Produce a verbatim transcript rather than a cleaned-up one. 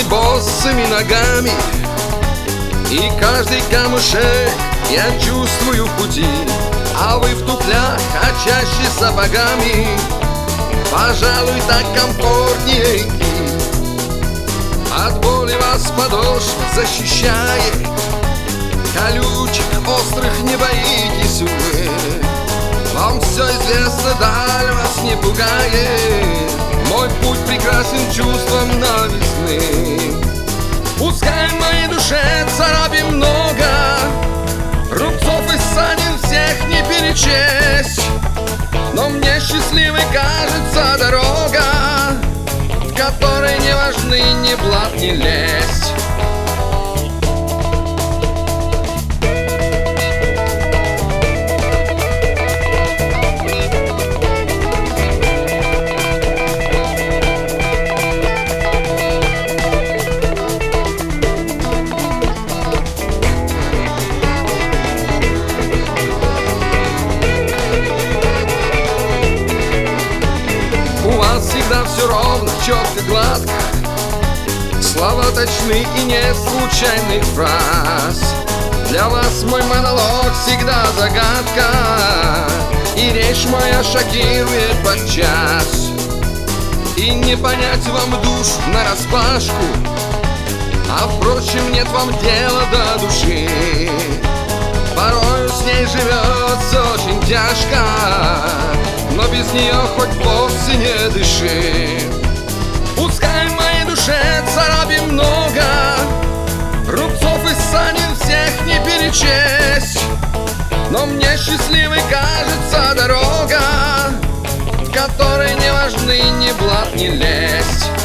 босыми ногами, и каждый камушек я чувствую в пути. А вы в туфлях, а чаще сапогами, пожалуй, так комфортнее идти. От боли вас подошва защищает, колючек острых не боитесь вы. Вам все известно, даль вас не пугает, мой путь прекрасен чувством новизны. Пускай в моей душе царапин много, рубцов и ссадин всех не перечесть, но мне счастливой кажется дорога, в которой не важны ни блат, ни лесть. Всегда все ровно, четко, гладко, слова точны и нет случайных фраз. Для вас мой монолог всегда загадка, и речь моя шокирует подчас. И не понять вам душу нараспашку, а впрочем нет вам дела до души. Порою с ней живется очень тяжко, но без нее хоть вовсе не дыши. Пускай в моей душе царапин много, рубцов и ссадин всех не перечесть, но мне счастливой кажется дорога, в которой не важны ни блат, ни лесть.